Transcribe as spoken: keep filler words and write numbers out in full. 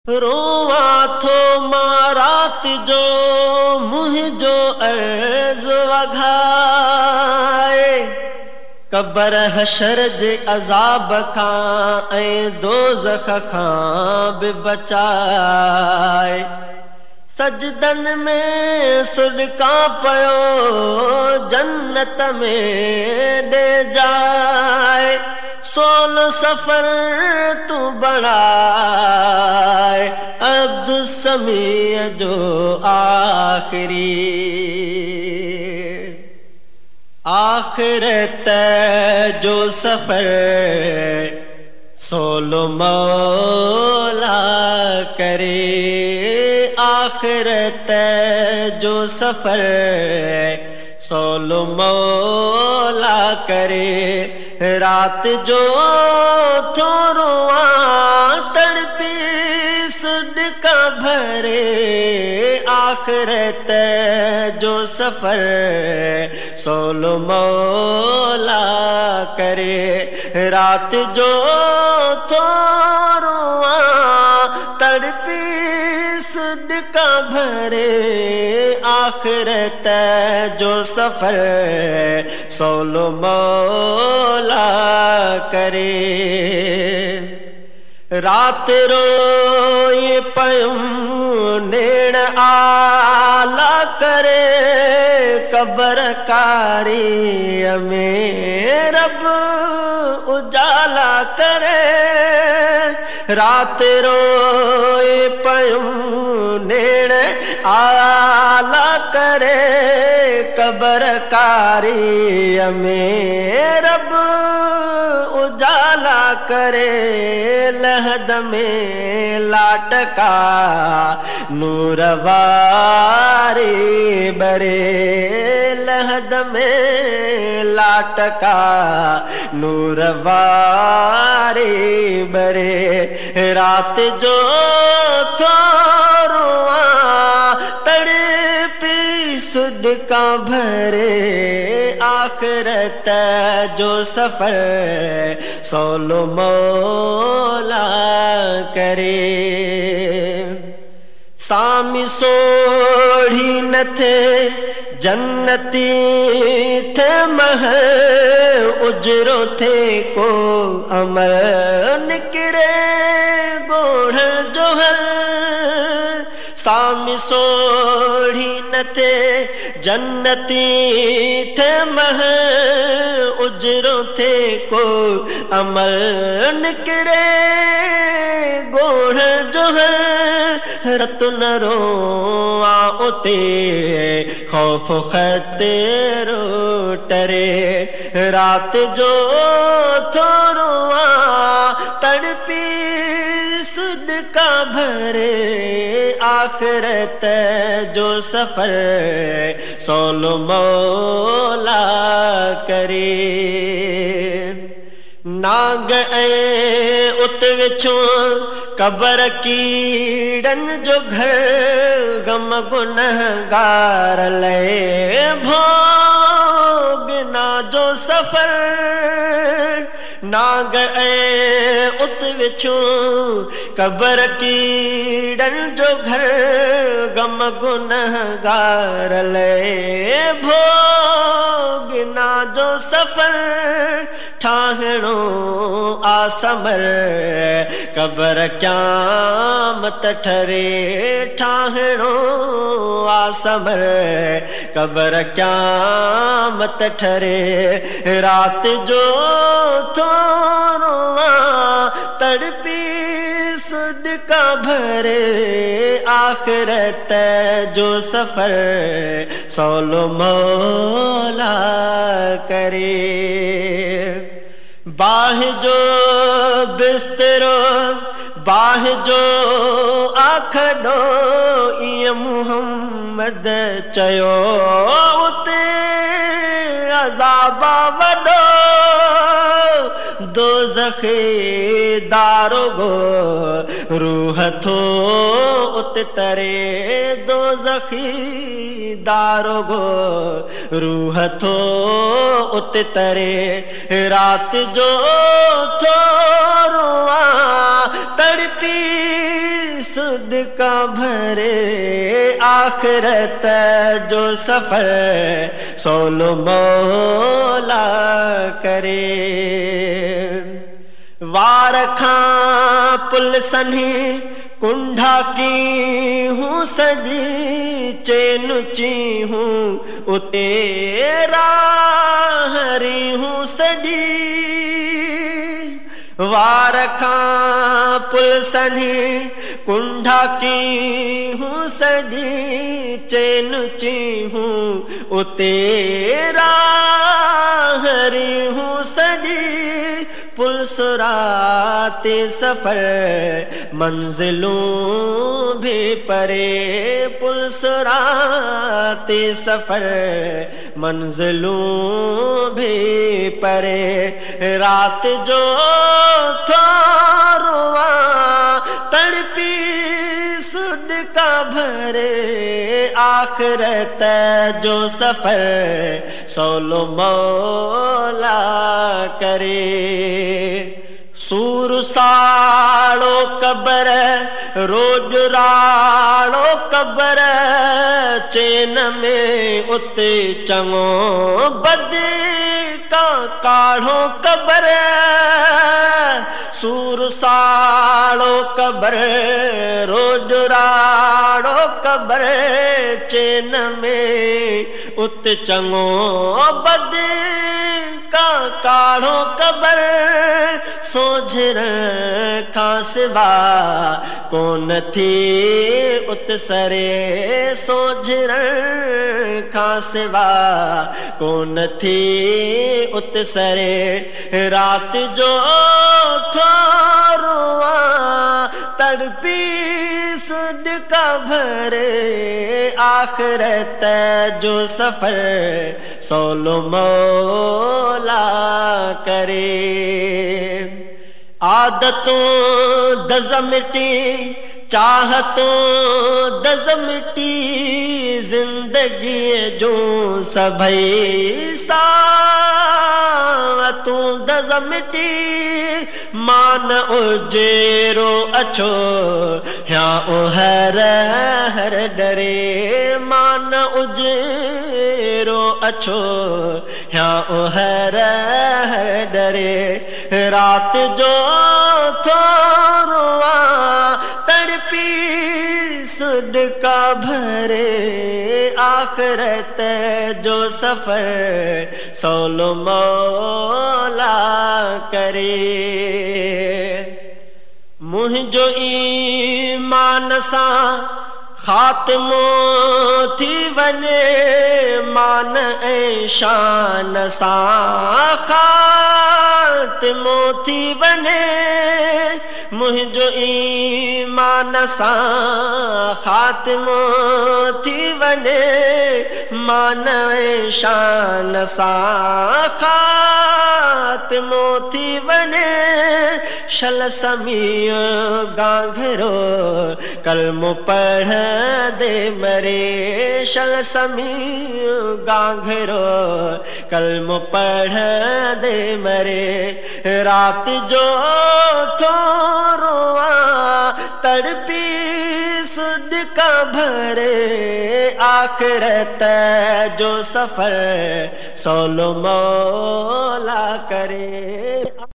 रोवा थो मां रात जो मुंहिंजो अर्ज़ वघाए क़बर हशर जे अज़ाब खां ऐं दोज़ख खां बि बचाए। सजदन में सुॾका पयो जन्नत में ॾे जाए। सोलो सफ़र तू बढ़ाए अब्दुल समीअ जो आख़िरी। आख़िरत जो सफ़र सोलो मौला करे। आख़िरत जो सफ़र सोलो मौला करे। रात जो थोरो तड़पी सुॾका भरे। आख़िरत जो सफ़र सोलो मौला करे। रात जो थोरो तड़पी सुॾका भरे। आख़िरत जो सफ़र सोलो मौला करे। रात रोए पयुम नेण आला करे। क़बर कारीअ में रब उजाला करे। रात रोए पयुम नेण आला करे। क़बर कारीअ में रब उजाला करे। लहद में लाटका नूर वारी बरे। लहद में लाटका नूर वारी बरे। रात जो थोरो तड़पी सुॾका भरे। आख़िरत जो सफ़र सोलो मौला करे। सामी सोढ़ी न थे जन्नती थे महल। उजरो थे को अमल निकिरे गोढ़ण जो हल। सामी सोढ़ी न थे जन्नती थे महल। उजरो थे को अमल निकिरे गोढ़ण जो हल। रत न रोआ उते खौफ खतरो टरे। रात जो थोरो तड़पी सुॾका भरे। आख़िरत जो सफ़र सोलो मौला करे। नाग ऐं उत विछो क़बर कीड़न जो घर। गम गुनहगार लए भोगना जो सफ़र। नाग ऐं उत विछो क़बर कीड़न जो घर। गम गुनहगार लए भोगना जो सफ़र। ठाहिणो आसमर क़बर क़यामत ठरे। ठाहिणो आसमर क़बर क़यामत ठरे। रात जो थोरो तड़पी सुॾका भरे। आख़िरत जो सफ़र सोलो मौला करे। बाह जो बिस्तरो बाह जो आखड़ो इय मुहम्मद चयो। उते अज़ाबा वॾो दोज़खे दारोगो। रूह थो उते तरे दोज़खी दारोगो। रूह थो उते तरे। रात जो थोरो तड़पी सुड का भरे आखिरत जो सफर सोलो मौला करे। वार खां पुल सनी कुंडा की हूँ सजी चेनुची हूँ उते राहरी हूँ सजी। वार खां पुल सनी कुंडा की हूँ सजी चेनुची हूँ उते राहरी हूँ सजी। पुल सुराते सफर मंजिलों भी परे पुल सुराते सफर मंजिलों भी परे। रात जो थोरुआ तड़पी सुड का भरे आखिरत जो सफर सोलो मौला करे। सूर साड़ो कबर रोज राड़ो कबर चेन में उते चङो बद का काढ़ो कबर। सूर साड़ो कबर रोज राड़ो कबर चेन में उते चङो बद का काढ़ो कबर। सोझर खां सिवा कोन थी उत सरे सोझर खां सिवा कोन थी उत सरे। रात जो थोरुआ तड़पी सुड का भरे आखिरत जो सफर सोलो मौला करे। आदतों दज़ मिटी चाहतों दज़ मिटी जिंदगी जो सभई सावतों दज़ मिटी। मान उजेरो अछो या हर हर डरे मान उजेरो अछो या हर हर डरे। रात जो थोरुआ तड़पी सुड का भरे आखिरत जो सफर सोलो मौला करे। मुंहिंजो ईमान सां खात्मो थी वञे मान ऐं शान सां खात्मो थी वञे। मुंहिंजो ईमान सां खात्मो थी वञे मान ऐं शान सां खात्मो थी वञे। शल समीअ गांघरो कलमो पढ़ दे मरे शल समीअ गांघरो कलमो पढ़ दे मरे। रात जो थोरुआ तड़पी सुड का भरे आखिरत जो सफर सोलो मौला करे।